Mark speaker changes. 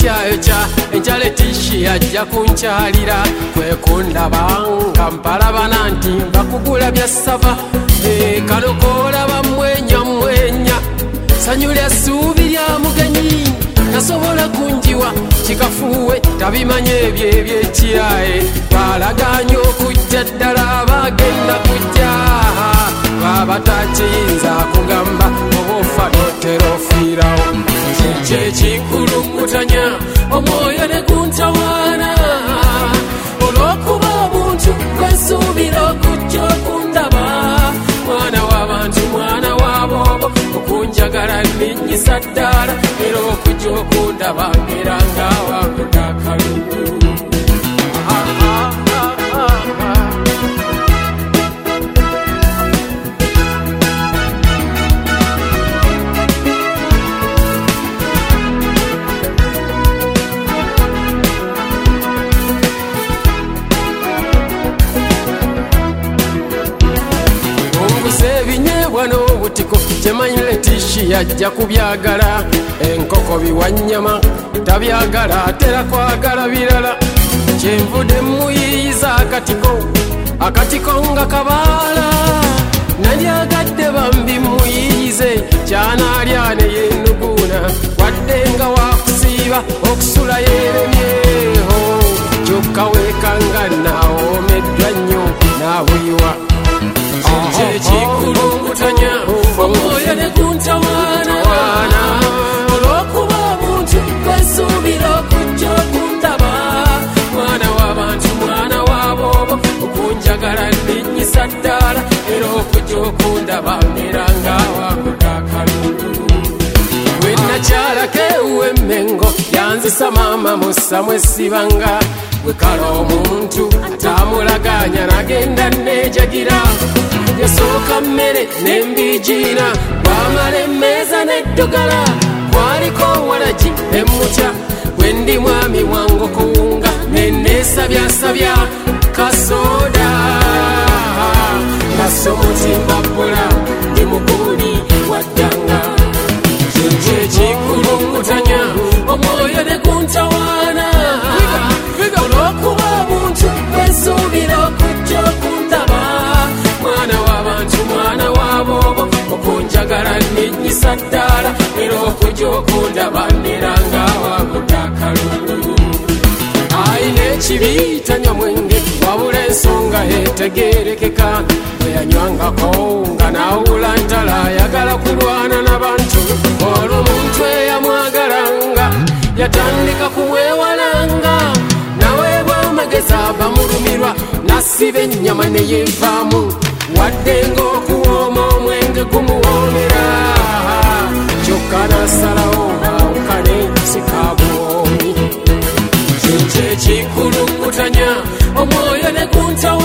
Speaker 1: ekyayoca enjala etishi yajja kunkyalira kwe kundabanga mpalabana nti mbakugula bya ssava kano koolaba mwenya sanyu lya ssuubi lya mugenyi nasobola kunjiwa kikafuuwe tabimanye ebyo ebyekiraye balaganya okujja ddala abagenda kujja baba takiyinza kugamba oba ofa notera ofiirawo kyekikulungutanya omwoyo ne guntawaana olw'okuba omuntu gwensuubira okujja okundaba mwana w'abantu mwana w'aboobo okunjagala nninnyisa ddala era okujja okundaba ngera ng'awanguda akalulu n'obutiko kyemanyi letishi yajja kubyagala enkoko biwanyama tabyagala atera kwagala birala kyenvudde muyiyiza akatiko nga kabaala nalyagadde bambi muyiyize kyanaalya ne yenuguna wadde nga wakusiiba okusula yeremyeho kyokka weekanga naawomeddwa nnyo naabuyiwa kyekikulungutanya omwoyo ne guntawaana olw'okuba omuntu gwensuubira okujja okundaba mwana w'abantu mwana w'aboobo okunjagala nninnyisa ddala era okujja okundaba ngera ng'awanguda akalulu wenakyalako ewuwemmengo yanzisa maama musamwe essibanga wekala omuntu atamulaganya nagenda nejagira yasooka mmere nembijiina wamala emmeeza neddugala kwaliko walagi emutya bwendi mwami wangu kuwunga neneesabyasabya kasoda nasomutimbabula ndi muguli waddanga kyekikulungutanya omwoyo ne guntawaana olw'okuba omuntu gwensuubira okujja okundaba mwana w'abantu mwana w'aboobo okunjagala nninnyisa ddala era okujja okundaba nera ng'awanguda akalulu ayina ekibi tanywa mwenge wabula ensonga etegeerekeka bwe yanywangako nga naawula ntala ayagala kulwana n'abantu olwo omuntu eyamwagalanga yatandika kumwewalanga naweebwa amagezi abamulumirwa nasiba ennyama ne yeevaamu wadde ng'okuwooma omwenge gumuwoomera kyokka nasalawo awukane sikabuwoomi kyekikulungutanya omwoyo ne guntawa